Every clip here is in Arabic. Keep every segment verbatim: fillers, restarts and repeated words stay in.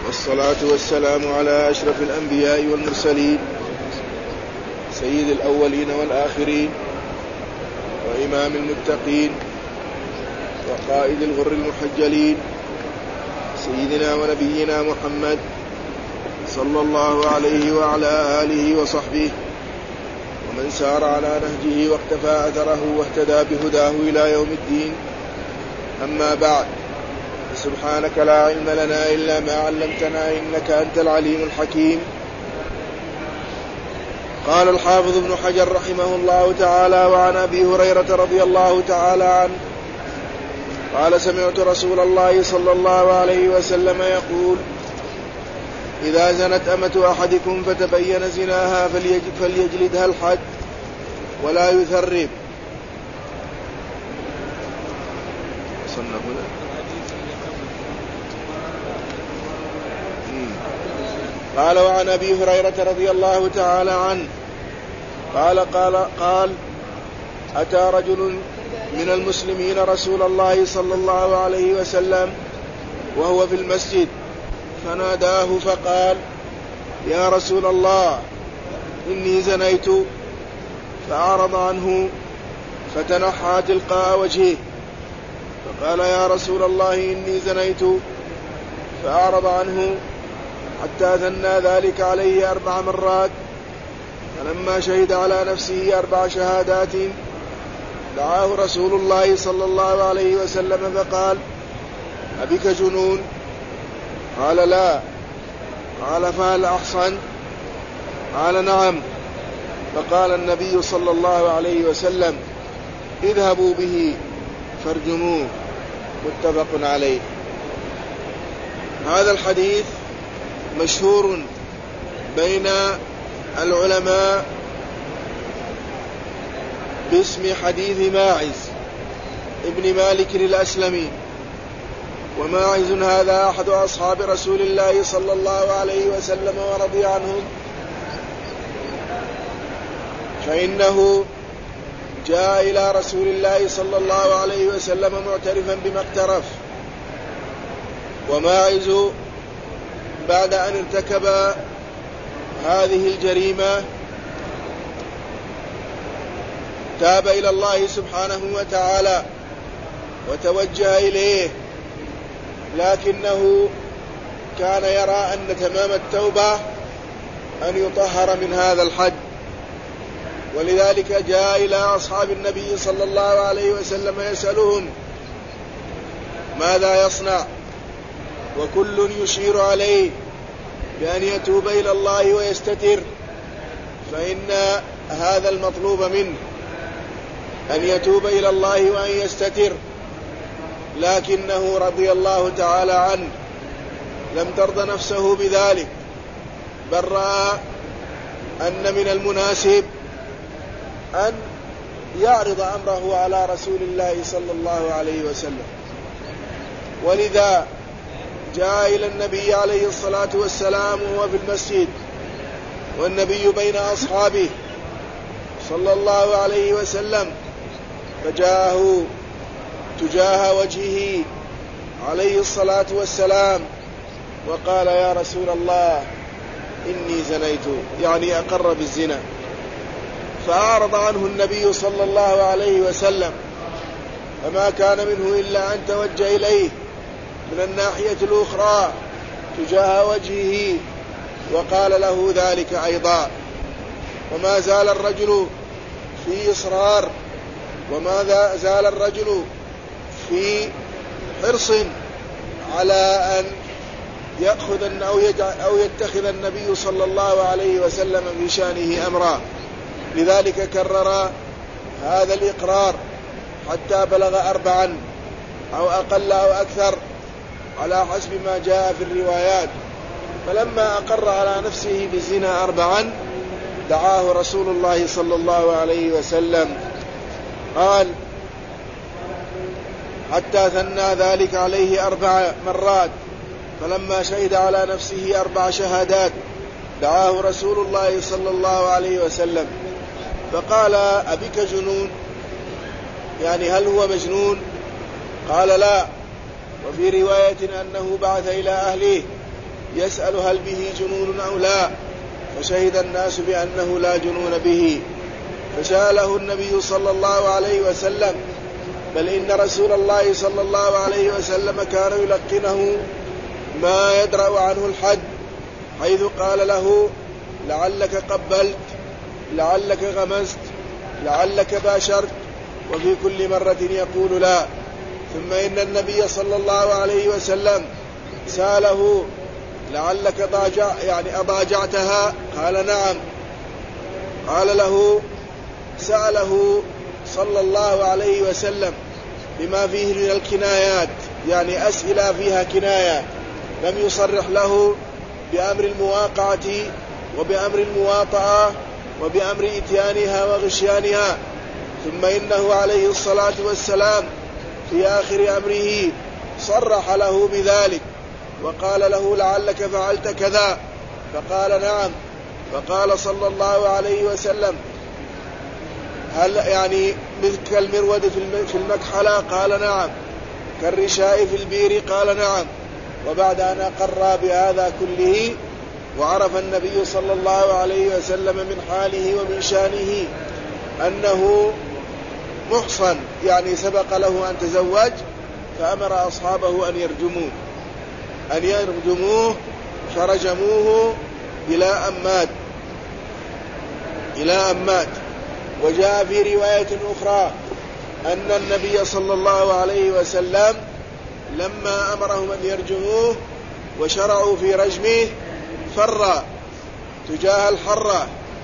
والصلاة والسلام على أشرف الأنبياء والمرسلين سيد الأولين والآخرين وإمام المتقين وقائد الغر المحجلين سيدنا ونبينا محمد صلى الله عليه وعلى آله وصحبه ومن سار على نهجه واقتفى أثره واهتدى بهداه إلى يوم الدين. أما بعد، سبحانك لا علم لنا إلا ما علمتنا إنك أنت العليم الحكيم. قال الحافظ ابن حجر رحمه الله تعالى: وعن أبي هريرة رضي الله تعالى عنه قال: سمعت رسول الله صلى الله عليه وسلم يقول: إذا زنت أمة أحدكم فتبين زناها فليجلدها الحد ولا يثرب. قال: وعن أبي هريرة رضي الله تعالى عنه قال قال قال أتى رجل من المسلمين رسول الله صلى الله عليه وسلم وهو في المسجد فناداه فقال: يا رسول الله، إني زنيت. فأعرض عنه فتنحى تلقاء وجهه فقال: يا رسول الله، إني زنيت. فأعرض عنه حتى ثنى ذلك عليه أربع مرات، فلما شهد على نفسه أربع شهادات دعاه رسول الله صلى الله عليه وسلم فقال: أبك جنون؟ قال: لا. قال: فهل أحصن؟ قال: نعم. فقال النبي صلى الله عليه وسلم: اذهبوا به فارجموه. متفق عليه. هذا الحديث مشهور بين العلماء باسم حديث ماعز ابن مالك الأسلمي، وماعز هذا أحد أصحاب رسول الله صلى الله عليه وسلم ورضي عنهم، فإنه جاء إلى رسول الله صلى الله عليه وسلم معترفا بما اقترف. وماعز بعد أن ارتكب هذه الجريمة تاب إلى الله سبحانه وتعالى وتوجه إليه، لكنه كان يرى أن تمام التوبة أن يطهر من هذا الحد، ولذلك جاء إلى أصحاب النبي صلى الله عليه وسلم يسألهم ماذا يصنع، وكل يشير عليه بأن يتوب إلى الله ويستتر، فإن هذا المطلوب منه أن يتوب إلى الله وأن يستتر. لكنه رضي الله تعالى عنه لم ترضى نفسه بذلك، بل رأى أن من المناسب أن يعرض أمره على رسول الله صلى الله عليه وسلم، ولذا جاء إلى النبي عليه الصلاة والسلام وهو في المسجد والنبي بين أصحابه صلى الله عليه وسلم، فجاءه تجاه وجهه عليه الصلاة والسلام وقال: يا رسول الله، إني زنيت، يعني أقر بالزنا. فأعرض عنه النبي صلى الله عليه وسلم، فما كان منه إلا أن توجه إليه من الناحية الأخرى تجاه وجهه وقال له ذلك أيضا. وما زال الرجل في إصرار، وما زال الرجل في حرص على أن يأخذ أو يتخذ النبي صلى الله عليه وسلم في شأنه أمرا، لذلك كرر هذا الإقرار حتى بلغ أربعا أو أقل أو أكثر على حسب ما جاء في الروايات. فلما أقر على نفسه بالزنا أربعا دعاه رسول الله صلى الله عليه وسلم، قال: حتى ثنى ذلك عليه أربع مرات، فلما شهد على نفسه أربع شهادات دعاه رسول الله صلى الله عليه وسلم فقال: أبك جنون؟ يعني هل هو مجنون؟ قال: لا. وفي رواية أنه بعث إلى أهله يسأل هل به جنون أو لا، فشهد الناس بأنه لا جنون به، فسأله النبي صلى الله عليه وسلم، بل إن رسول الله صلى الله عليه وسلم كان يلقنه ما يدرأ عنه الحد، حيث قال له لعلك قبلت، لعلك غمست، لعلك باشرت، وفي كل مرة يقول لا. ثم إن النبي صلى الله عليه وسلم سأله لعلك ضاجع يعني أضاجعتها، قال نعم. قال له سأله صلى الله عليه وسلم بما فيه من الكنايات، يعني أسئلة فيها كناية، لم يصرح له بأمر المواقعة وبأمر المواطأة وبأمر إتيانها وغشيانها. ثم إنه عليه الصلاة والسلام في آخر أمره صرح له بذلك، وقال له لعلك فعلت كذا، فقال نعم. فقال صلى الله عليه وسلم هل يعني مثل كالمرود في المكحلة؟ قال نعم. كالرشاء في البير؟ قال نعم. وبعد أن أقر بهذا كله وعرف النبي صلى الله عليه وسلم من حاله ومن شانه أنه محصن، يعني سبق له أن تزوج، فأمر أصحابه أن يرجموه أن يرجموه فرجموه إلى أمات إلى أمات. وجاء في رواية أخرى أن النبي صلى الله عليه وسلم لما أمرهم أن يرجموه وشرعوا في رجمه فر تجاه الحرة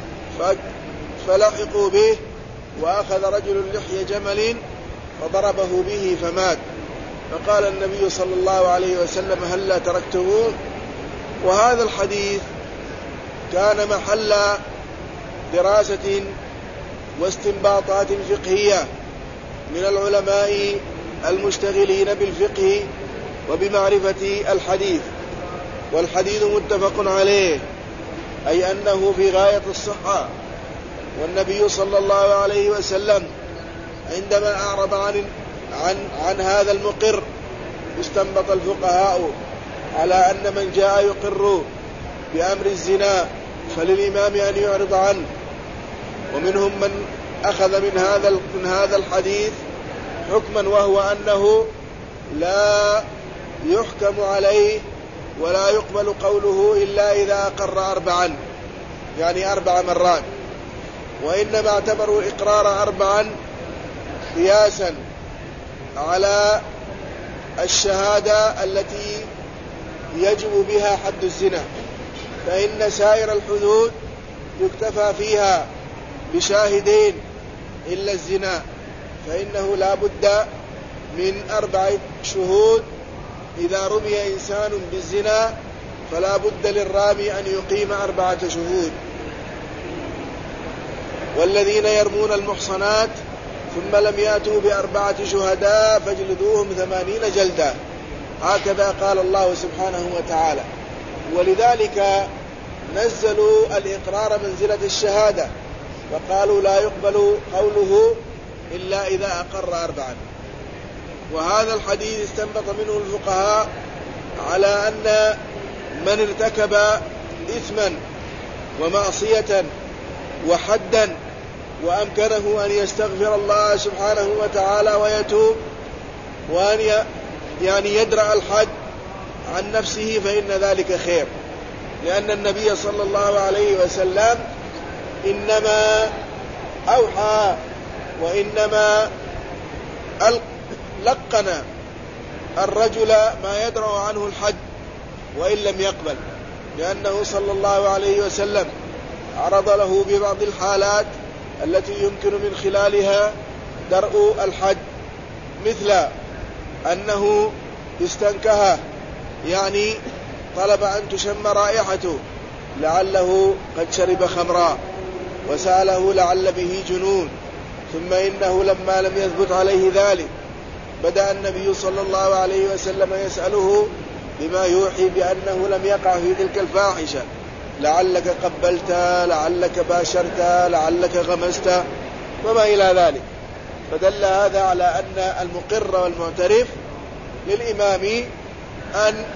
فلحقوا به، وأخذ رجل لحي جمل فضربه به فمات. فقال النبي صلى الله عليه وسلم هلا تركتموه. وهذا الحديث كان محل دراسة واستنباطات فقهية من العلماء المشتغلين بالفقه وبمعرفة الحديث، والحديث متفق عليه، أي أنه في غاية الصحة. والنبي صلى الله عليه وسلم عندما أعرض عن, عن, عن هذا المقر استنبط الفقهاء على أن من جاء يقر بأمر الزنا فللإمام أن يعرض عنه. ومنهم من أخذ من هذا من هذا الحديث حكما، وهو أنه لا يحكم عليه ولا يقبل قوله إلا إذا أقر أربعا، يعني أربع مرات، وإنما اعتبروا الإقرار أربعا قياسا على الشهادة التي يجب بها حد الزنا، فإن سائر الحدود يكتفى فيها بشاهدين إلا الزنا، فإنه لا بد من أربع شهود. إذا رمي إنسان بالزنا فلا بد للرامي أن يقيم أربعة شهود. والذين يرمون المحصنات ثم لم يأتوا بأربعة شهداء فاجلدوهم ثمانين جلدة، هكذا قال الله سبحانه وتعالى. ولذلك نزلوا الإقرار منزلة الشهادة، وقالوا لا يقبل قوله إلا إذا أقر أربعا. وهذا الحديث استنبط منه الفقهاء على أن من ارتكب إثما ومعصية وحدا وأمكنه أن يستغفر الله سبحانه وتعالى ويتوب وأن يعني يدرأ الحد عن نفسه فإن ذلك خير، لأن النبي صلى الله عليه وسلم إنما أوحى وإنما لقن الرجل ما يدرأ عنه الحد وإن لم يقبل، لأنه صلى الله عليه وسلم عرض له ببعض الحالات التي يمكن من خلالها درء الحد، مثل أنه استنكه، يعني طلب أن تشم رائحته لعله قد شرب خمرا، وسأله لعل به جنون، ثم إنه لما لم يثبت عليه ذلك بدأ النبي صلى الله عليه وسلم يسأله بما يوحي بأنه لم يقع في تلك الفاحشة، لعلك قبلت، لعلك باشرت، لعلك غمست وما إلى ذلك. فدل هذا على أن المقر والمعترف للإمام أن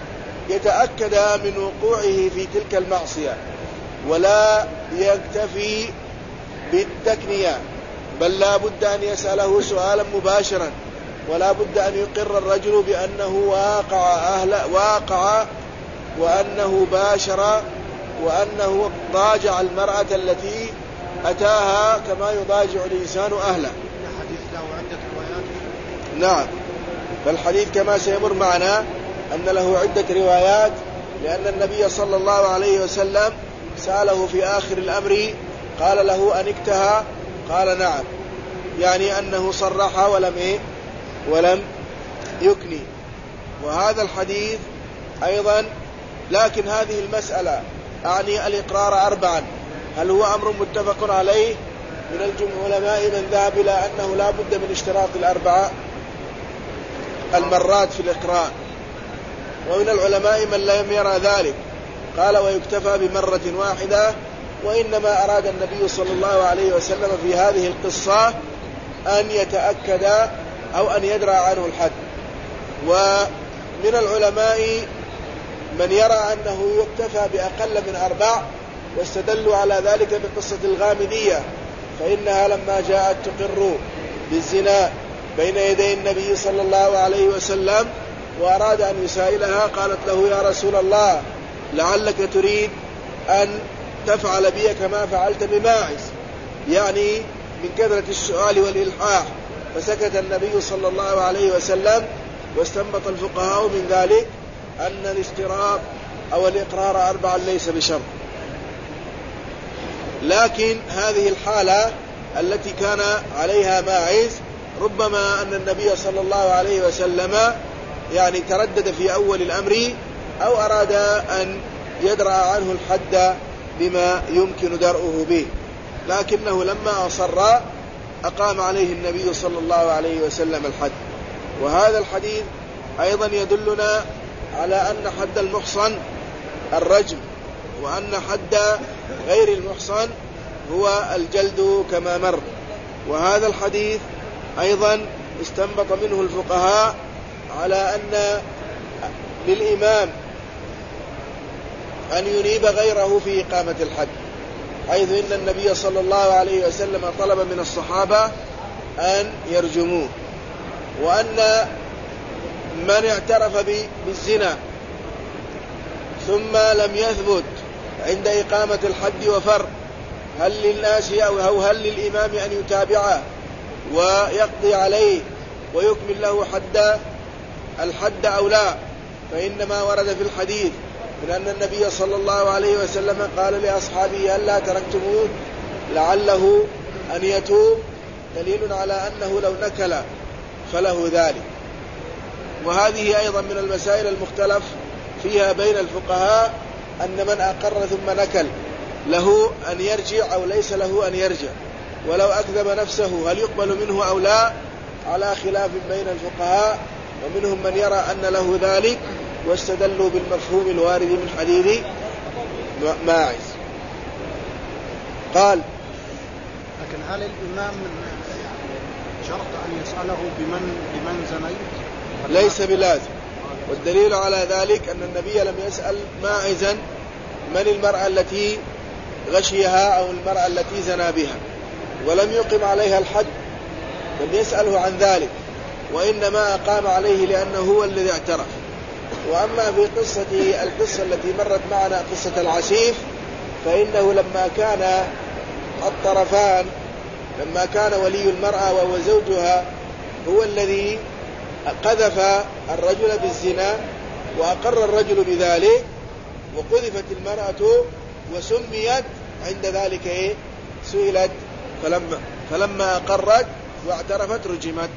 يتأكد من وقوعه في تلك المعصية، ولا يكتفي بالتكنية، بل لا بد أن يسأله سؤالا مباشرا، ولا بد أن يقر الرجل بأنه واقع أهل واقع وأنه باشر وأنه ضاجع المرأة التي أتاها كما يضاجع الإنسان أهله. الحديث له عدة روايات. نعم، فالحديث كما سيمر معنا أن له عدة روايات، لأن النبي صلى الله عليه وسلم سأله في آخر الأمر قال له أنكتها؟ قال نعم، يعني أنه صرح ولم إيه؟ ولم يكني. وهذا الحديث أيضا، لكن هذه المسألة أعني الإقرار أربعا، هل هو أمر متفق عليه؟ من العلماء من ذهب إلى أنه لا بد من اشتراط الأربعة المرات في الإقرار، ومن العلماء من لم يرى ذلك، قال ويكتفى بمرة واحدة، وإنما أراد النبي صلى الله عليه وسلم في هذه القصة أن يتأكد أو أن يدرى عنه الحد. ومن العلماء من يرى أنه يكتفى بأقل من أربع، واستدلوا على ذلك بقصة الغامدية، فإنها لما جاءت تقر بالزنا بين يدي النبي صلى الله عليه وسلم وأراد أن يسائلها، قالت له يا رسول الله لعلك تريد أن تفعل بي كما فعلت بماعز، يعني من كثرة السؤال والإلحاح. فسكت النبي صلى الله عليه وسلم، واستنبط الفقهاء من ذلك أن الاشتراط أو الإقرار أربعا ليس بشرط. لكن هذه الحالة التي كان عليها ماعز ربما أن النبي صلى الله عليه وسلم يعني تردد في أول الأمر، أو أراد أن يدرأ عنه الحد بما يمكن درءه به، لكنه لما أصر أقام عليه النبي صلى الله عليه وسلم الحد. وهذا الحديث أيضا يدلنا على أن حد المحصن الرجم، وأن حد غير المحصن هو الجلد كما مر. وهذا الحديث أيضا استنبط منه الفقهاء على أن للإمام أن ينيب غيره في إقامة الحد، حيث إن النبي صلى الله عليه وسلم طلب من الصحابة أن يرجموه، وأن من اعترف بالزنا ثم لم يثبت عند إقامة الحد وفر، هل للناس أو هل للإمام أن يتابعه ويقضي عليه ويكمل له حد الحد أو لا؟ فإنما ورد في الحديث من أن النبي صلى الله عليه وسلم قال لأصحابه ألا تركتموه لعله أن يتوب، دليل على أنه لو نكل فله ذلك. وهذه أيضا من المسائل المختلف فيها بين الفقهاء، أن من أقر ثم نكل له أن يرجع أو ليس له أن يرجع، ولو أكذب نفسه هل يقبل منه أو لا، على خلاف بين الفقهاء، ومنهم من يرى أن له ذلك، واستدلوا بالمفهوم الوارد من حديث ماعز. قال لكن هل الإمام شرط أن يسأله بمن بمن زنيت؟ ليس بلازم، والدليل على ذلك أن النبي لم يسأل ماعزا من المرأة التي غشيها أو المرأة التي زنى بها، ولم يقم عليها الحد، لم يسأله عن ذلك، وإنما أقام عليه لأنه هو الذي اعترف. وأما في قصة القصة التي مرت معنا قصة العسيف، فإنه لما كان الطرفان، لما كان ولي المرأة وهو زوجها هو الذي قذف الرجل بالزنا وأقر الرجل بذلك، وقذفت المرأة وسميت عند ذلك إيه؟ سئلت فلما, فلما أقرت واعترفت رجمت.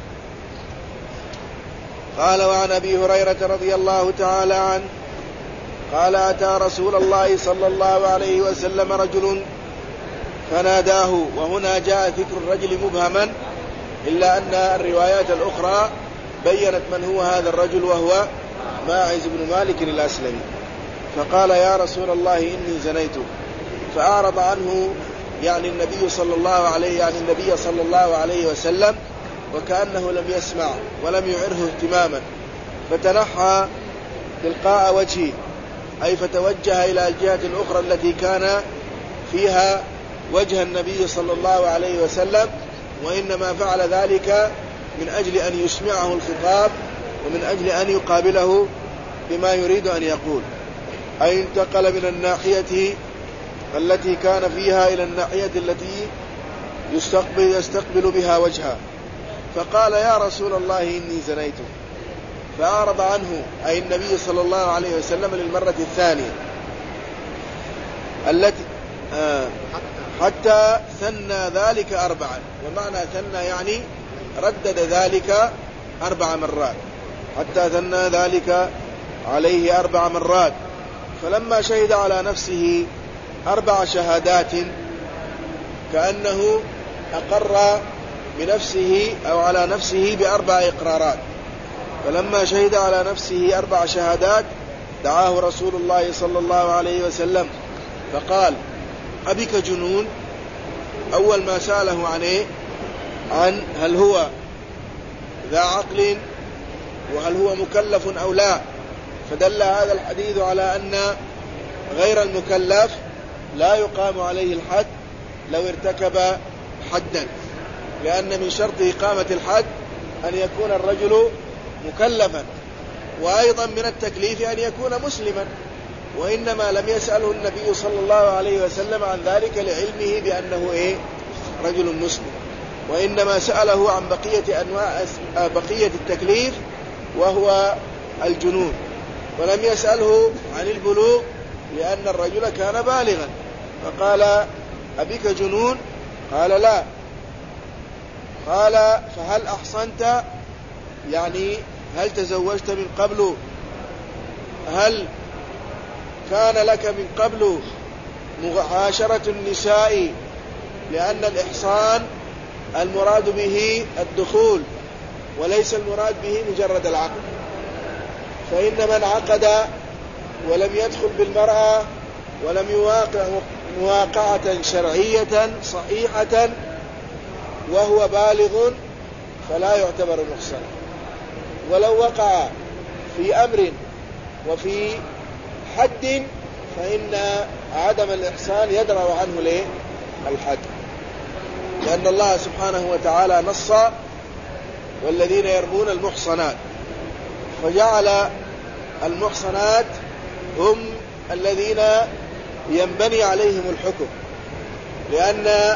قال وعن أبي هريرة رضي الله تعالى عنه قال أتى رسول الله صلى الله عليه وسلم رجل فناداه، وهنا جاء ذكر الرجل مبهما، إلا أن الروايات الأخرى بيّنت من هو هذا الرجل، وهو ماعز بن مالك الأسلمي. فقال يا رسول الله إني زنيت، فأعرض عنه يعني النبي صلى الله عليه يعني النبي صلى الله عليه وسلم، وكأنه لم يسمع ولم يعره اهتماما، فتنحى تلقاء وجهي، أي فتوجه إلى الجهة الأخرى التي كان فيها وجه النبي صلى الله عليه وسلم، وإنما فعل ذلك من أجل أن يسمعه الخطاب ومن أجل أن يقابله بما يريد أن يقول، أي انتقل من الناحية التي كان فيها إلى الناحية التي يستقبل, يستقبل بها وجهه. فقال: يا رسول الله إني زنيت. فأعرض عنه، أي النبي صلى الله عليه وسلم، للمرة الثانية التي آه حتى ثنى ذلك أربعا. ومعنى ثنى يعني ردد ذلك أربع مرات، حتى ثنى ذلك عليه أربع مرات. فلما شهد على نفسه أربع شهادات كأنه أقر بنفسه أو على نفسه بأربع إقرارات، فلما شهد على نفسه أربع شهادات دعاه رسول الله صلى الله عليه وسلم فقال: أبك جنون؟ أول ما سأله عن إيه؟ عن هل هو ذا عقل وهل هو مكلف أو لا. فدل هذا الحديث على أن غير المكلف لا يقام عليه الحد لو ارتكب حدا، لأن من شرط إقامة الحد أن يكون الرجل مكلفا، وأيضا من التكليف أن يكون مسلما، وإنما لم يسأله النبي صلى الله عليه وسلم عن ذلك لعلمه بأنه إيه؟ رجل مسلم، وإنما سأله عن بقية أنواع بقية التكليف وهو الجنون، ولم يسأله عن البلوغ لأن الرجل كان بالغا. فقال: أبك جنون؟ قال: لا. قال: فهل أحصنت؟ يعني هل تزوجت من قبل؟ هل كان لك من قبل معاشرة النساء؟ لأن الإحصان المراد به الدخول وليس المراد به مجرد العقد، فإن من عقد ولم يدخل بالمرأة ولم يواقع مواقعة شرعية صحيحة وهو بالغ فلا يعتبر محصنا، ولو وقع في أمر وفي حد فإن عدم الإحصان يدرأ عنه ليه؟ الحد، لأن الله سبحانه وتعالى نص: والذين يرمون المحصنات، فجعل المحصنات هم الذين ينبني عليهم الحكم، لأن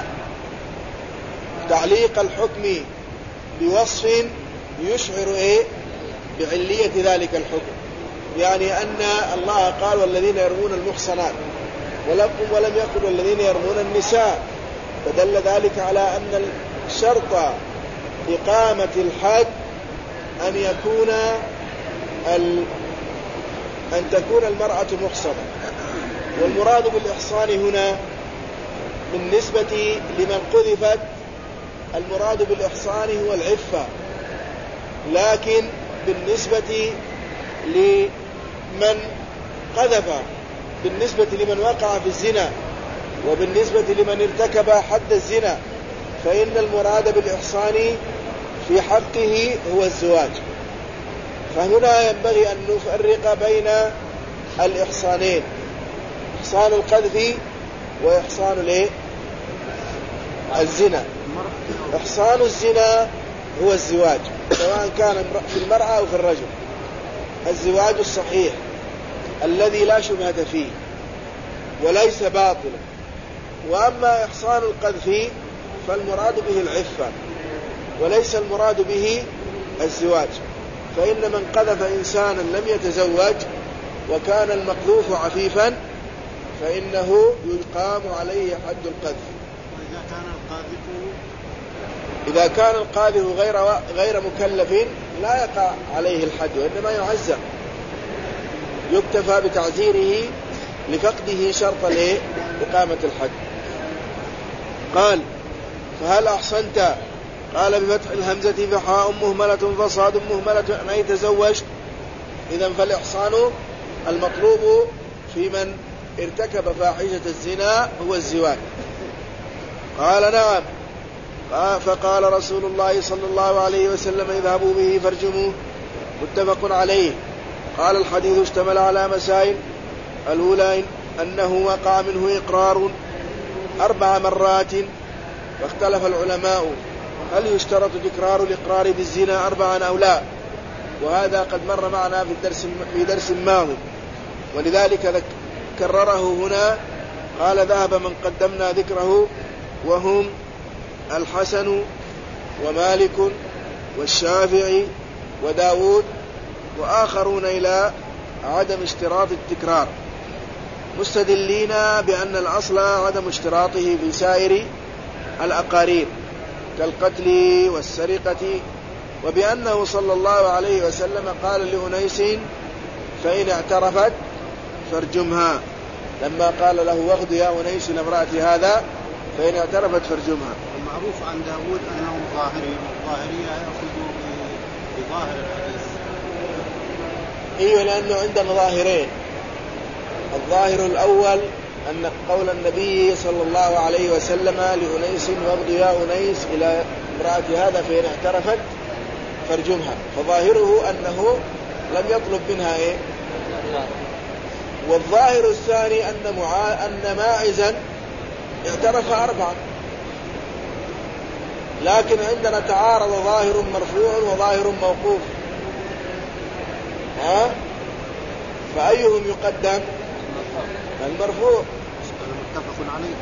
تعليق الحكم بوصف يشعر إيه؟ بعلية ذلك الحكم، يعني أن الله قال: والذين يرمون المحصنات، ولم يقل والذين يرمون النساء، فدل ذلك على أن الشرط إقامة الحد أن يكون ال... أن تكون المرأة محصنة. والمراد بالإحصان هنا بالنسبة لمن قذفت المراد بالإحصان هو العفة، لكن بالنسبة لمن قذف، بالنسبة لمن وقع في الزنا وبالنسبة لمن ارتكب حد الزنا، فإن المراد بالإحصان في حقه هو الزواج. فهنا ينبغي أن نفرق بين الإحصانين: إحصان القذف وإحصان الايه؟ الزنا. إحصان الزنا هو الزواج، سواء كان في المرأة أو في الرجل، الزواج الصحيح الذي لا شبهة فيه وليس باطلا. وأما إحصان القذف فالمراد به العفة وليس المراد به الزواج، فإن من قذف إنسانا لم يتزوج وكان المقذوف عفيفا فإنه يقام عليه حد القذف. وإذا كان القاذف إذا كان القاذف غير غير مكلف لا يقع عليه الحد، وإنما يعزر، يكتفى بتعزيره لفقده شرط إقامة الحد. قال: فهل أحصنت؟ قال بفتح الهمزة فحاء مهملة فصاد مهملة أن يتزوج. إذن فالإحصان المطلوب في من ارتكب فاحشة الزنا هو الزواج. قال: نعم. فقال رسول الله صلى الله عليه وسلم: اذهبوا به فارجموه. متفق عليه. قال الحديث اشتمل على مسائل: الأولى أنه وقع منه إقرار أربع مرات، فاختلف العلماء هل يشترط تكرار الإقرار بالزنا أربعا أو لا، وهذا قد مر معنا في درس, في درس ماضي، ولذلك كرره هنا. قال: ذهب من قدمنا ذكره وهم الحسن ومالك والشافعي وداود وآخرون إلى عدم اشتراط التكرار، مستدلين بأن الأصل عدم اشتراطه في سائر الأقارير كالقتل والسرقة، وبأنه صلى الله عليه وسلم قال لأنيس: فإن اعترفت فارجمها، لما قال له: واغد يا أنيس لامرأة هذا فإن اعترفت فارجمها. المعروف عن داود أنهم ظاهرين، والظاهرية يأخذوا بظاهر الحديث. إيه، لأنه عندنا ظاهرين. الظاهر الأول أن قول النبي صلى الله عليه وسلم لأنيس: واغد يا أنيس إلى امرأة هذا فإن اعترفت فارجمها، فظاهره أنه لم يطلب منها إيه. والظاهر الثاني أن, معا... أن ماعزا اعترف أربعا، لكن عندنا تعارض ظاهر مرفوع وظاهر موقوف، ها؟ فأيهم يقدم؟ المرفوع. متفق عليه.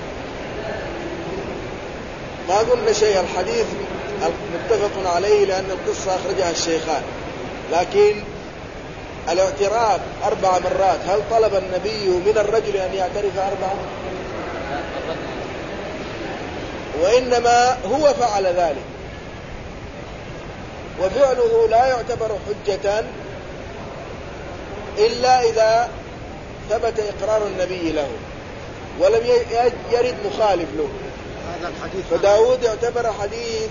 ما قلنا شيء، الحديث متفق عليه لأن القصة أخرجها الشيخان، لكن الاعتراف أربع مرات هل طلب النبي من الرجل أن يعترف أربعة؟ وإنما هو فعل ذلك، وفعله لا يعتبر حجة إلا إذا ثبت إقرار النبي له ولم يرد مخالف له. فداود اعتبر حديث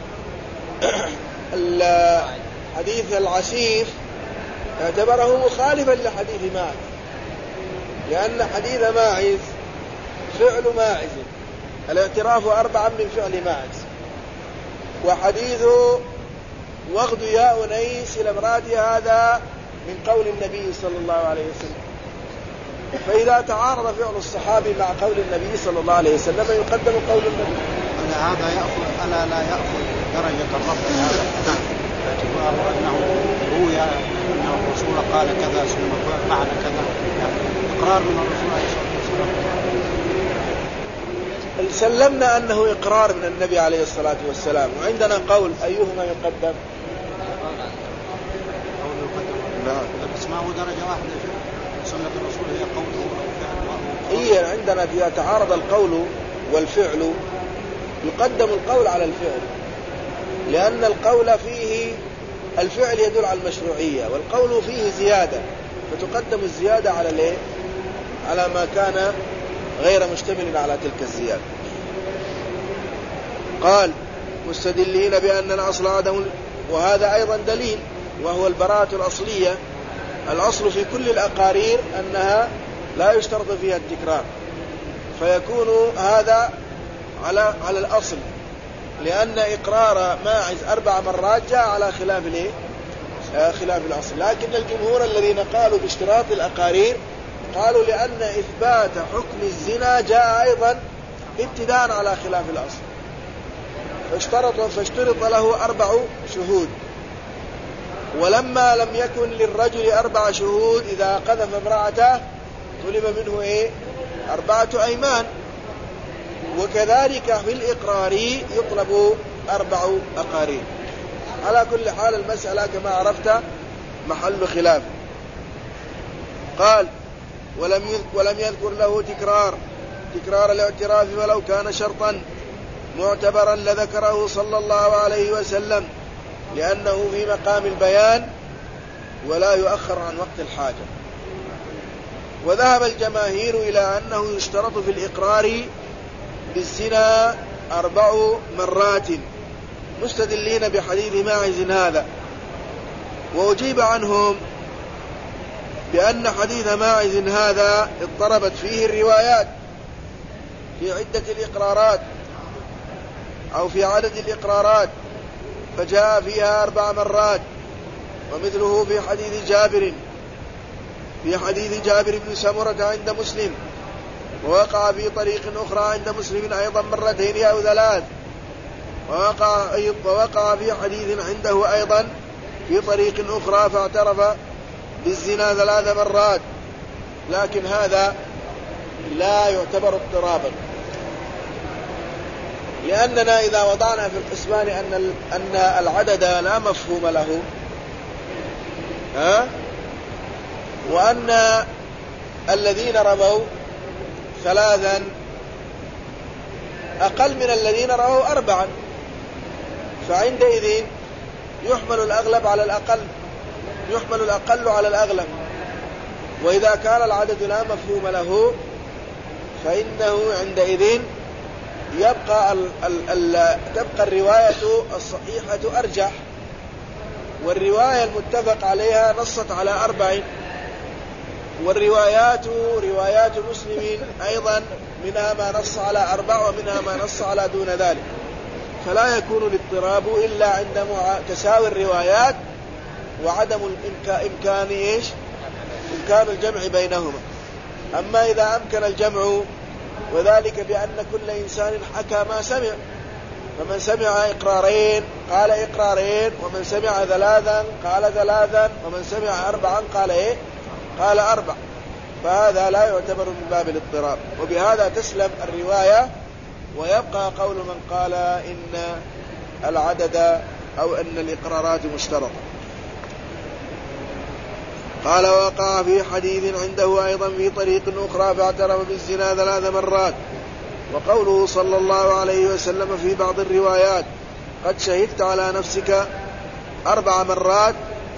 حديث العسيف اعتبره مخالفا لحديث ماعز، لأن حديث ماعز فعل ماعز، الاعتراف أربعا من فعل ماعز، وحديث واغد يا أنيس إلى امرأة هذا من قول النبي صلى الله عليه وسلم. فإذا تعارض فعل الصحابي مع قول النبي صلى الله عليه وسلم يقدم قول النبي. ألا هذا يأخذ ألا لا يأخذ درجة الرفع هذا باعتبار أنه روي أن الرسول قال كذا ثم فعل كذا، إقرار من الرسول عليه الصلاة والسلام. سلمنا أنه إقرار من النبي عليه الصلاة والسلام، وعندنا قول أيهما يقدم؟ قول يقدم. نعم. بس ما هو درجة واحدة في سنة الرسول هي قوله أو فعله. هي عندنا إذا تعارض القول والفعل يقدم القول على الفعل، لأن القول فيه الفعل يدل على المشروعية، والقول فيه زيادة، فتقدم الزيادة على الايه؟ على ما كان غير مشتمل على تلك الزيادة. قال: مستدلين بأن الأصل عدم، وهذا أيضا دليل، وهو البراءة الأصلية. الأصل في كل الأقارير أنها لا يشترط فيها التكرار، فيكون هذا على على الأصل، لأن إقرار ماعز أربع مرات جاء على خلاف الايه؟ خلاف الأصل. لكن الجمهور الذين قالوا باشتراط الأقارير قالوا لأن إثبات حكم الزنا جاء أيضا ابتداء على خلاف الأصل، فاشترط فاشترط له أربع شهود، ولما لم يكن للرجل أربع شهود إذا قذف امرأته طلب منه إيه؟ أربعة أيمان، وكذلك في الإقرار يطلب أربع أقارير. على كل حال المسألة كما عرفت محل خلاف. قال: ولم ولم يذكر له تكرار تكرار الاعتراف ولو كان شرطا معتبرا لذكره صلى الله عليه وسلم، لأنه في مقام البيان ولا يؤخر عن وقت الحاجة. وذهب الجماهير إلى أنه يشترط في الإقرار بالزنا أربع مرات، مستدلين بحديث ماعز هذا، وأجيب عنهم بأن حديث ماعز هذا اضطربت فيه الروايات في عدة الإقرارات أو في عدد الإقرارات، فجاء فيها أربع مرات، ومثله في حديث جابر في حديث جابر بن سمرة عند مسلم، ووقع في طريق أخرى عند مسلم أيضا مرتين أو ثلاث، ووقع, ووقع في حديث عنده أيضا في طريق أخرى فاعترف بالزنا ثلاث مرات، لكن هذا لا يعتبر اضطرابا، لأننا إذا وضعنا في الحسبان أن أن العدد لا مفهوم له، ها، وأن الذين رموا ثلاثا أقل من الذين رموا أربعا، فعندئذ يحمل الأغلب على الأقل، يحمل الأقل على الأغلب. وإذا كان العدد لا مفهوم له فإنه عندئذ يبقى ال ال ال تبقى الرواية الصحيحة أرجح، والرواية المتفق عليها نصت على أربع، والروايات روايات مسلم أيضا منها ما نص على أربع ومنها ما نص على دون ذلك، فلا يكون الاضطراب إلا عند تساوي الروايات وعدم إمكان إيش؟ إمكان الجمع بينهما. أما إذا أمكن الجمع، وذلك بأن كل إنسان حكى ما سمع، فمن سمع إقرارين قال إقرارين، ومن سمع ثلاثا قال ثلاثا، ومن سمع أربعا قال إيه؟ قال أربع، فهذا لا يعتبر من باب الاضطراب، وبهذا تسلم الرواية، ويبقى قول من قال إن العدد أو أن الإقرارات مشترطة. قال وقع في حديث عنده أيضا في طريق أخرى فاعترف بالزنا ثلاث مرات. وقوله صلى الله عليه وسلم في بعض الروايات قد شهدت على نفسك أربع مرات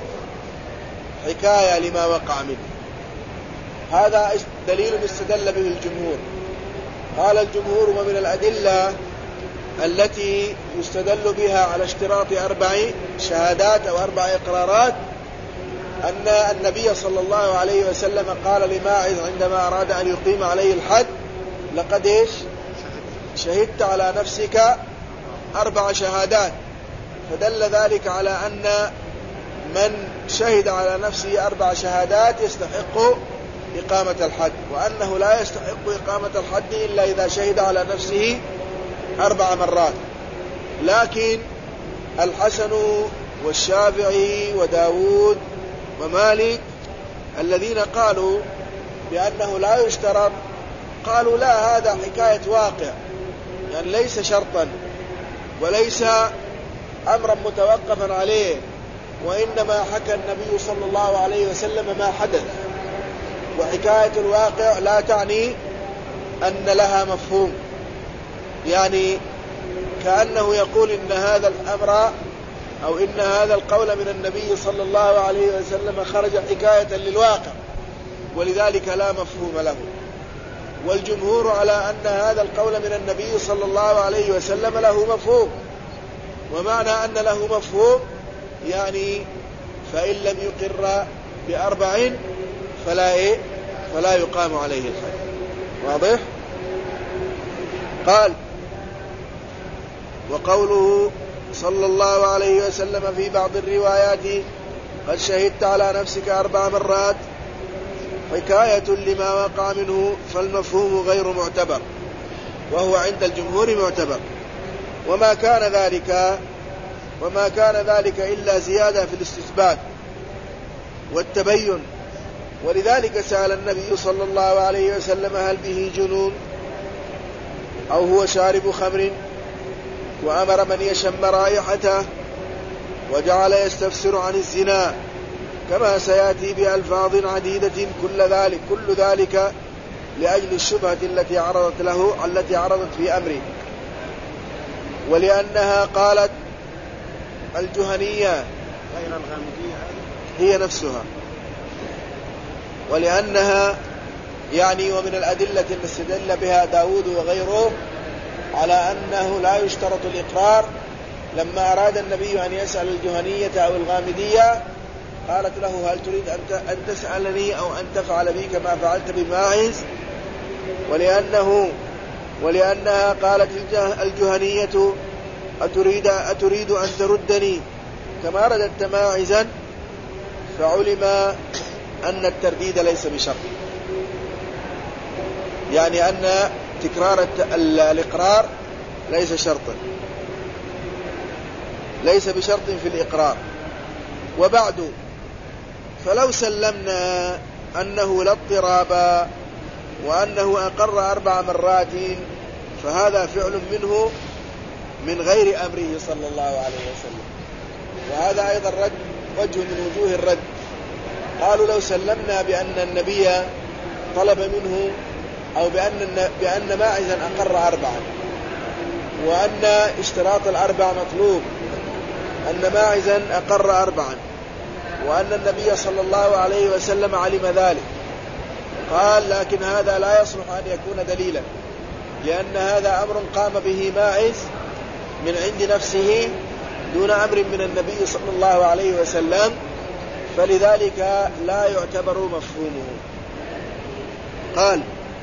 حكاية لما وقع منه، هذا دليل استدل به الجمهور. قال الجمهور ومن الأدلة التي يستدل بها على اشتراط أربع شهادات أو أربع إقرارات أن النبي صلى الله عليه وسلم قال لماعز عندما أراد أن يقيم عليه الحد لقد إيش شهدت على نفسك أربع شهادات، فدل ذلك على أن من شهد على نفسه أربع شهادات يستحق إقامة الحد، وأنه لا يستحق إقامة الحد إلا إذا شهد على نفسه أربع مرات. لكن الحسن والشافعي وداود ومالك الذين قالوا بأنه لا يشترط قالوا لا، هذا حكاية واقع، يعني ليس شرطا وليس أمرا متوقفا عليه، وإنما حكى النبي صلى الله عليه وسلم ما حدث، وحكاية الواقع لا تعني أن لها مفهوم، يعني كأنه يقول إن هذا الأمر أو إن هذا القول من النبي صلى الله عليه وسلم خرج حكاية للواقع، ولذلك لا مفهوم له. والجمهور على أن هذا القول من النبي صلى الله عليه وسلم له مفهوم، ومعنى أن له مفهوم يعني فإن لم يقر بأربع فلا إيه فلا يقام عليه الحد. واضح؟ قال وقوله صلى الله عليه وسلم في بعض الروايات قد شهدت على نفسك أربع مرات حكاية لما وقع منه، فالمفهوم غير معتبر، وهو عند الجمهور معتبر، وما كان ذلك وما كان ذلك إلا زيادة في الاستثبات والتبين. ولذلك سأل النبي صلى الله عليه وسلم هل به جنون أو هو شارب خمر، وأمر من يشم رائحته، وجعل يستفسر عن الزنا، كما سيأتي بألفاظ عديدة. كل ذلك كل ذلك لأجل الشبهة التي عرضت له التي عرضت في أمره، ولأنها قالت الجهنية غير الغامدية هي نفسها، ولأنها يعني ومن الأدلة التي استدل بها داود وغيره على أنه لا يشترط الإقرار، لما أراد النبي أن يسأل الجهنية أو الغامدية قالت له هل تريد أن تسألني أو أن تفعل بي كما فعلت بماعز، ولأنه ولأنها قالت الجهنية أتريد, أتريد أن تردني كما رددت ماعزا، فعلم أن الترديد ليس بشرط، يعني أن تكرار الإقرار ليس شرطا، ليس بشرط في الإقرار. وبعد فلو سلمنا أنه لا اضطراب وأنه أقر أربع مرات فهذا فعل منه من غير أمره صلى الله عليه وسلم، وهذا أيضا رد وجه من وجوه الرد. قالوا لو سلمنا بأن النبي طلب منه أو بأن, بأن ماعزا أقر أربعا وأن اشتراط الأربع مطلوب، أن ماعزا أقر أربعا وأن النبي صلى الله عليه وسلم علم ذلك، قال لكن هذا لا يصلح أن يكون دليلا، لأن هذا أمر قام به ماعز من عند نفسه دون أمر من النبي صلى الله عليه وسلم، فلذلك لا يعتبر مفهومه. قال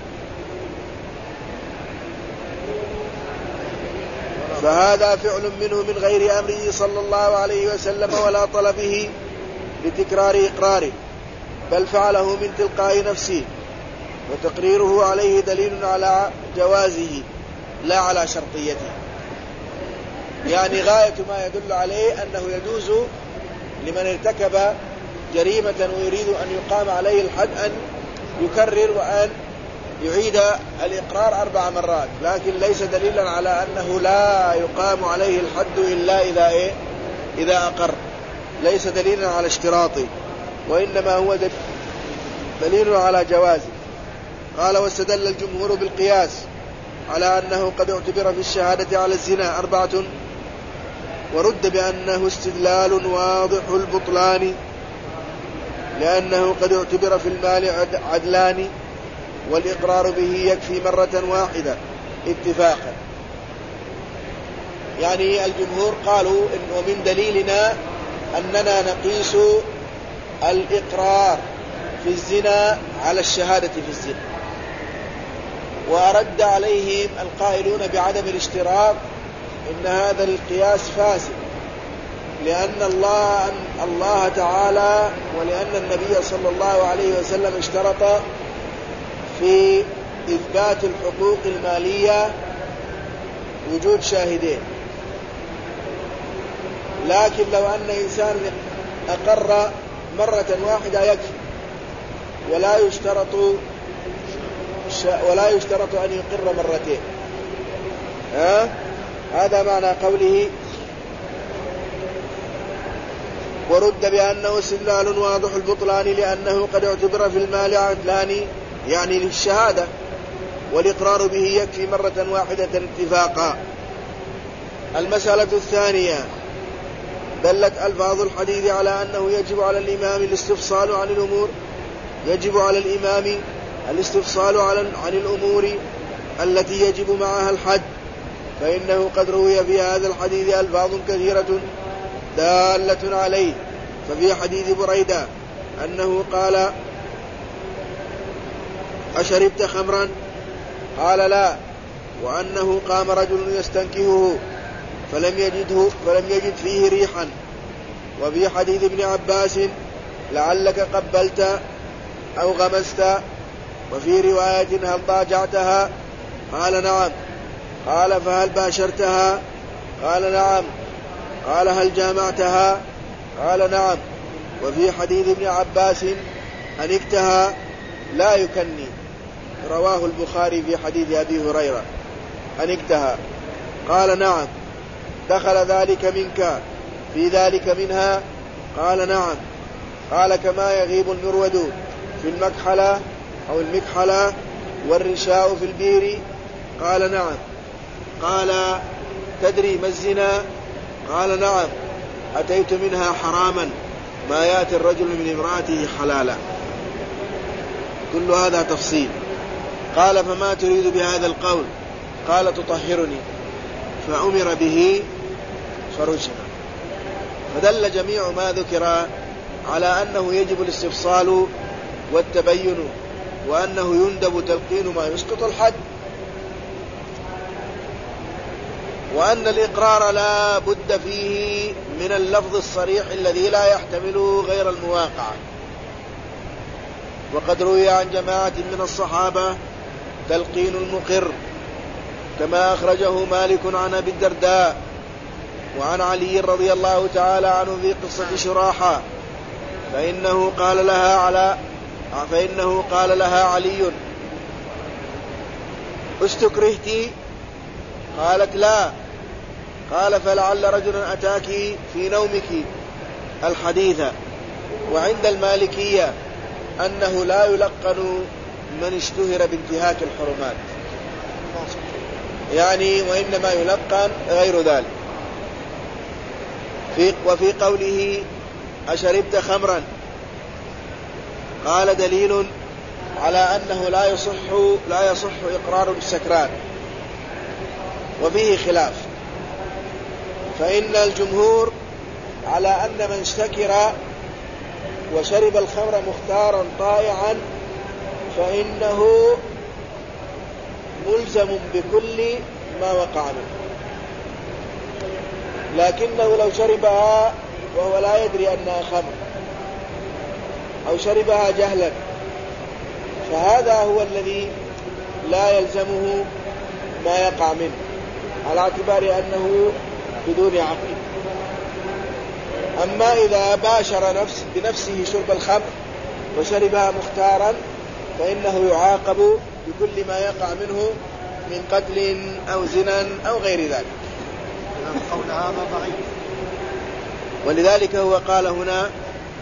فهذا فعل منه من غير أمره صلى الله عليه وسلم ولا طلبه بتكرار إقراره، بل فعله من تلقاء نفسه، وتقريره عليه دليل على جوازه لا على شرطيته. يعني غاية ما يدل عليه أنه يجوز لمن ارتكب جريمة ويريد أن يقام عليه الحد أن يكرر وأن يعيد الإقرار أربع مرات، لكن ليس دليلا على أنه لا يقام عليه الحد إلا إذا, إيه؟ إذا أقر، ليس دليلا على اشتراطه، وإنما هو دليل على جوازه. قال واستدل الجمهور بالقياس على أنه قد اعتبر في الشهادة على الزنا أربعة، ورد بأنه استدلال واضح البطلان، لأنه قد اعتبر في المال عدلان والإقرار به يكفي مرة واحدة اتفاقا. يعني الجمهور قالوا إن ومن دليلنا أننا نقيس الإقرار في الزنا على الشهادة في الزنا، وأرد عليهم القائلون بعدم الاشتراط إن هذا القياس فاسد، لأن الله, الله تعالى ولأن النبي صلى الله عليه وسلم اشترط في إثبات الحقوق المالية وجود شاهدين، لكن لو أن إنسان أقر مرة واحدة يكفي، ولا يشترط ولا يشترط أن يقر مرتين. ها؟ هذا معنى قوله ورد بأنه استدلال واضح البطلان، لأنه قد اعتبر في المال عدلان يعني للشهادة، والإقرار به يكفي مرة واحدة اتفاقا. المسألة الثانية دلت ألفاظ الحديث على أنه يجب على الإمام الاستفصال عن الأمور يجب على الإمام الاستفصال عن الأمور التي يجب معها الحد، فإنه قد روي في هذا الحديث ألفاظ كثيرة دالة عليه. ففي حديث بريدة أنه قال أشربت خمرا؟ قال لا، وأنه قام رجل يستنكهه فلم يجده فلم يجد فيه ريحا. وفي حديث ابن عباس لعلك قبلت أو غمست. وفي رواية هل ضاجعتها؟ قال نعم. قال فهل باشرتها؟ قال نعم. قال هل جامعتها؟ قال نعم. وفي حديث ابن عباس أنكتها لا يكني، رواه البخاري في حديث أبي هريرة أنكتها. قال نعم. دخل ذلك منك في ذلك منها؟ قال نعم. قال كما يغيب المرود في المكحلة أو المكحلة والرشاء في البير؟ قال نعم. قال تدري ما الزنا؟ قال نعم. أتيت منها حراما ما يأتي الرجل من امرأته حلالا. كل هذا تفصيل. قال فما تريد بهذا القول؟ قال تطهرني. فأمر به فرجم. فدل جميع ما ذكر على أنه يجب الاستفصال والتبين، وأنه يندب تلقين ما يسقط الحد. وأن الإقرار لا بد فيه من اللفظ الصريح الذي لا يحتمل غير المواقعة. وقد روي عن جماعة من الصحابة تلقين المقر، كما أخرجه مالك عن أبي الدرداء وعن علي رضي الله تعالى عنه في قصة شراحة، فإنه قال لها على فإنه قال لها علي: استكرهت؟ قالت: لا. قال: فلعل رجلا أتاك في نومك الحديث. وعند المالكية أنه لا يلقن من اشتهر بانتهاك الحرمات، يعني وإنما يلقن غير ذلك. في وفي قوله: أشربت خمرا؟ قال: دليل على أنه لا يصح لا يصح إقرار السكران، وفيه خلاف، فإن الجمهور على أن من سكر وشرب الخمر مختارا طائعا فإنه ملزم بكل ما وقع منه، لكنه لو شربها وهو لا يدري أنها خمر أو شربها جهلا فهذا هو الذي لا يلزمه ما يقع منه، على اعتبار أنه بدون عقل. أما إذا باشر نفس بنفسه شرب الخمر وشربها مختارا فإنه يعاقب بكل ما يقع منه من قتل أو زنا أو غير ذلك. قول هذا ضعيف، ولذلك هو قال هنا: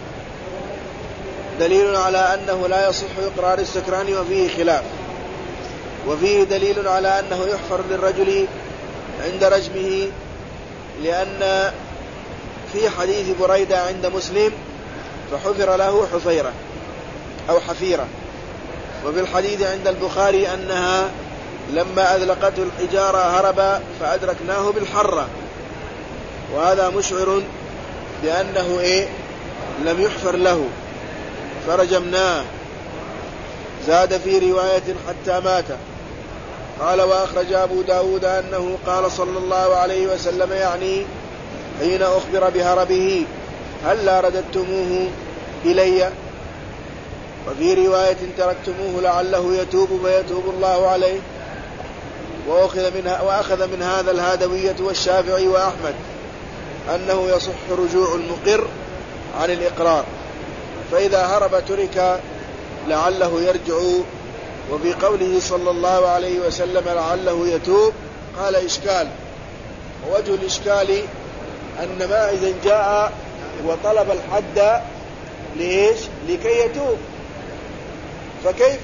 دليل على أنه لا يصح إقرار السكران وفيه خلاف، وفيه دليل على أنه يحفر للرجل عند رجمه، لأن في حديث بريدة عند مسلم: فحفر له حفيرة أو حفيرة. وفي الحديث عند البخاري أنها لما أذلقته الحجارة هرب فأدركناه بالحرة، وهذا مشعر بأنه إيه لم يحفر له فرجمناه. زاد في رواية: حتى مات. قال: وأخرج أبو داود أنه قال صلى الله عليه وسلم، يعني حين أخبر بهربه: هلا رددتموه إلي؟ وفي رواية: تركتموه لعله يتوب فيتوب الله عليه. وأخذ من, وأخذ من هذا الهادوية والشافعي وأحمد أنه يصح رجوع المقر عن الإقرار، فإذا هرب ترك لعله يرجع. وفي قوله صلى الله عليه وسلم لعله يتوب قال: إشكال. ووجه الإشكال أن ماعزا جاء وطلب الحد ليش؟ لكي يتوب، فكيف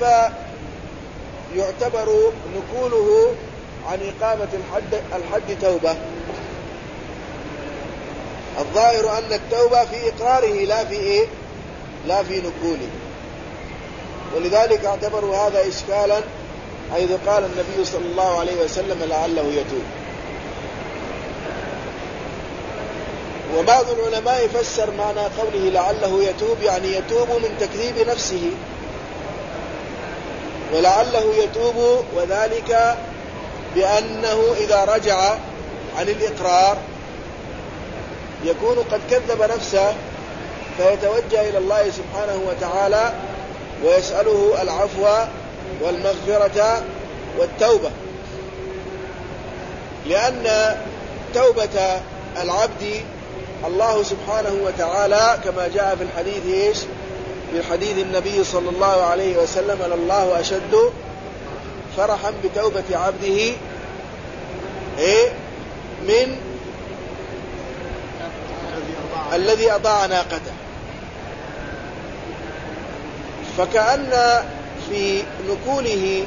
يعتبر نكوله عن إقامة الحد, الحد توبة؟ الظاهر أن التوبة في إقراره لا في إيه؟ لا في نكوله. ولذلك اعتبروا هذا إشكالا، حيث قال النبي صلى الله عليه وسلم لعله يتوب. وبعض العلماء يفسر معنى قوله لعله يتوب يعني يتوب من تكذيب نفسه، ولعله يتوب وذلك بأنه إذا رجع عن الإقرار يكون قد كذب نفسه، فيتوجه إلى الله سبحانه وتعالى ويسأله العفو والمغفرة والتوبة، لأن توبة العبد الله سبحانه وتعالى كما جاء في الحديث إيش؟ في حديث النبي صلى الله عليه وسلم: الله أشد فرحا بتوبة عبده إيه؟ من الذي أضاع ناقته. فكأن في نكوله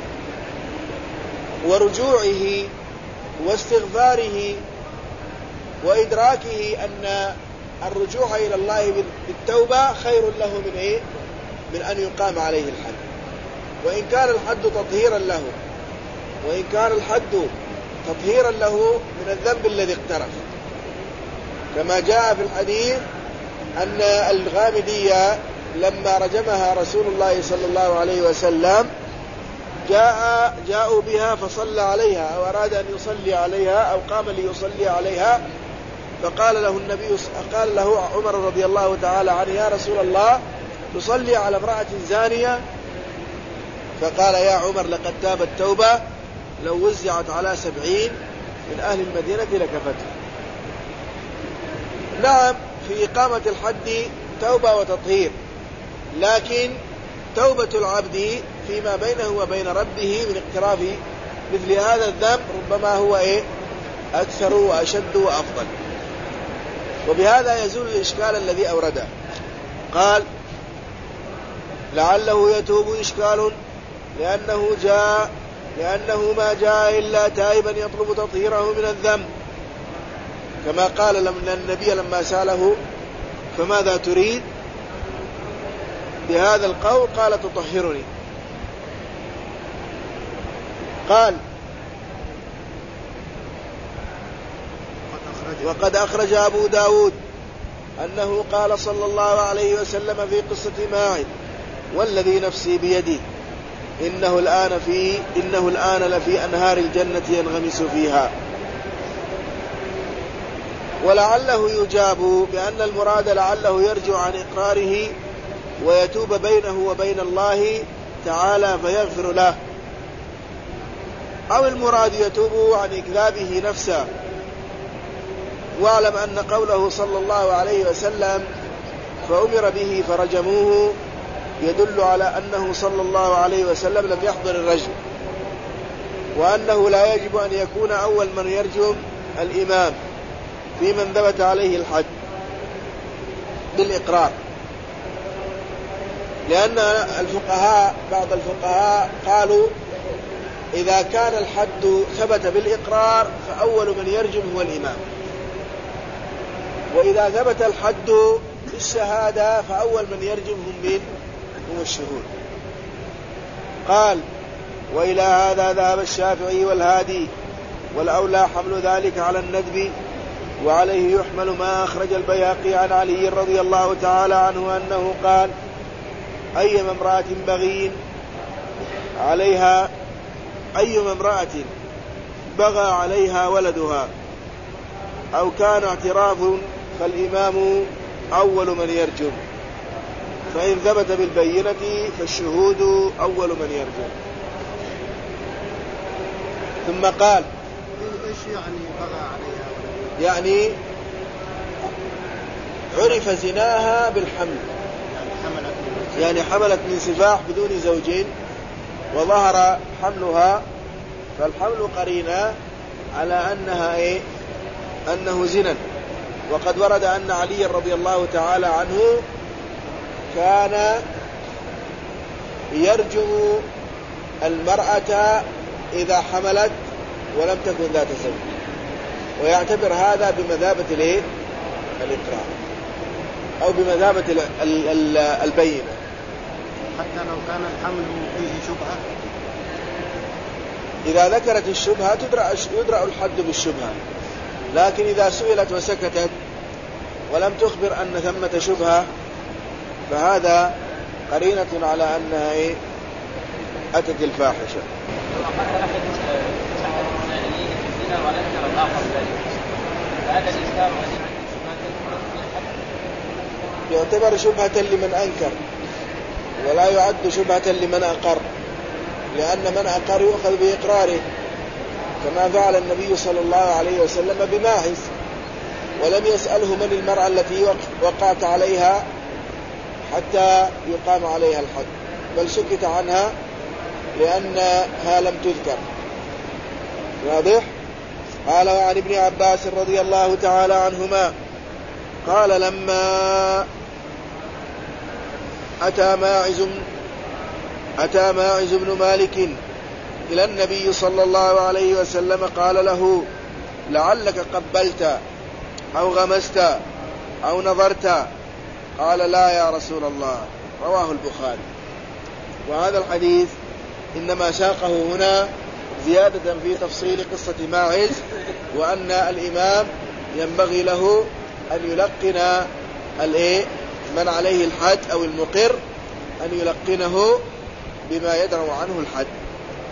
ورجوعه واستغفاره وإدراكه أن الرجوع إلى الله بالتوبة خير له من إيه؟ من أن يقام عليه الحد، وإن كان الحد تطهيرا له وإن كان الحد تطهيرا له من الذنب الذي اقترف، كما جاء في الحديث أن الغامدية لما رجمها رسول الله صلى الله عليه وسلم جاء جاءوا بها فصلى عليها أو أراد أن يصلي عليها أو قام ليصلي عليها، فقال له النبي قال له عمر رضي الله تعالى عنه: يا رسول الله، تصلي على امرأة زانية؟ فقال: يا عمر، لقد تابت توبة لو وزعت على سبعين من أهل المدينة لكفتها. نعم، في إقامة الحد توبة وتطهير، لكن توبة العبد فيما بينه وبين ربه من اقتراف مثل هذا الذنب ربما هو إيه؟ أكثر وأشد وأفضل. وبهذا يزول الإشكال الذي أورده. قال: لعله يتوب إشكال لأنه جاء لأنه ما جاء إلا تائبا يطلب تطهيره من الذنب، كما قال لما النبي لما سأله: فماذا تريد؟ بهذا القول قال: تطهرني. قال: وقد أخرج أبو داود أنه قال صلى الله عليه وسلم في قصة ماعز: والذي نفسي بيده إنه الآن, في إنه الآن لفي أنهار الجنة ينغمس فيها. ولعله يجاب بأن المراد لعله يرجع عن إقراره ويتوب بينه وبين الله تعالى فيغفر له، أو المراد يتوب عن إكذابه نفسه. واعلم أن قوله صلى الله عليه وسلم: فأمر به فرجموه، يدل على أنه صلى الله عليه وسلم لم يحضر الرجم، وأنه لا يجب أن يكون أول من يرجم الإمام في من ثبت عليه الحد بالإقرار، لأن الفقهاء بعض الفقهاء قالوا: إذا كان الحد ثبت بالإقرار فأول من يرجم هو الإمام، وإذا ثبت الحد بالشهادة فأول من يرجمهم من هم الشهود. قال: وإلى هذا ذهب الشافعي والهادي، والأولى حمل ذلك على الندب، وعليه يحمل ما أخرج البيهقي عن علي رضي الله تعالى عنه أنه قال: أيما امرأة بغي عليها أيما امرأة بغى عليها ولدها أو كان اعتراف فالإمام أول من يرجم، فإن ثبت بالبينة فالشهود أول من يرجم. ثم قال: إيش يعني بغى عليها؟ يعني عرف زناها بالحمل، يعني حملت من سفاح بدون زوجين وظهر حملها، فالحمل قرينة على أنها إيه؟ أنه زنا. وقد ورد أن علي رضي الله تعالى عنه كان يرجم المرأة إذا حملت ولم تكن ذات زوج، ويعتبر هذا بمثابة الإقرار أو بمثابة البينة، حتى لو كان الحمل فيه شبهة. إذا ذكرت الشبهة يدرأ الحد بالشبهة، لكن إذا سئلت وسكتت ولم تخبر أن ثمة شبهة فهذا قرينة على أنها إيه؟ أتت الفاحشة. يعتبر شبهة لمن أنكر ولا يعد شبهة لمن أقر، لأن من أقر يؤخذ بإقراره، كما فعل النبي صلى الله عليه وسلم بماعز، ولم يسأله من المرأة التي وقعت عليها حتى يقام عليها الحد، بل سكت عنها لأنها لم تذكر. واضح؟ قال: وعن ابن عباس رضي الله تعالى عنهما قال: لما أتى ماعز أتى ماعز بن مالك إلى النبي صلى الله عليه وسلم قال له: لعلك قبلت أو غمست أو نظرت؟ قال: لا يا رسول الله. رواه البخاري. وهذا الحديث إنما ساقه هنا زيادة في تفصيل قصة ماعز، وأن الإمام ينبغي له أن يلقن من عليه الحد أو المقر أن يلقنه بما يدرأ عنه الحد.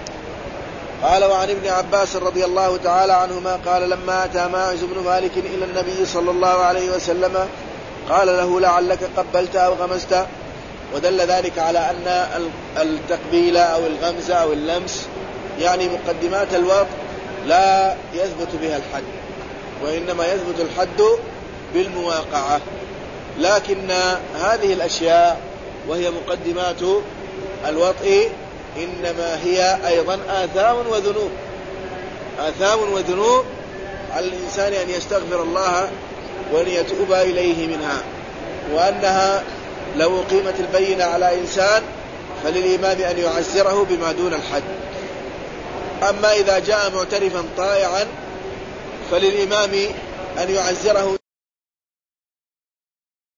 قال وعن ابن عباس رضي الله تعالى عنهما قال لما أتى ماعز بن مالك إلى النبي صلى الله عليه وسلم قال له لعلك قبلت أو غمست. ودل ذلك على أن التقبيل أو الغمز أو اللمس يعني مقدمات الوطء لا يثبت بها الحد، وإنما يثبت الحد بالمواقعة. لكن هذه الأشياء وهي مقدمات الوطء إنما هي أيضا آثام وذنوب، آثام وذنوب على الإنسان أن يستغفر الله وأن يتوب إليه منها، وأنها لو قيمت البينة على إنسان فللإمام أن يعزره بما دون الحد. أما إذا جاء معترفا طائعا فللإمام أن يعزره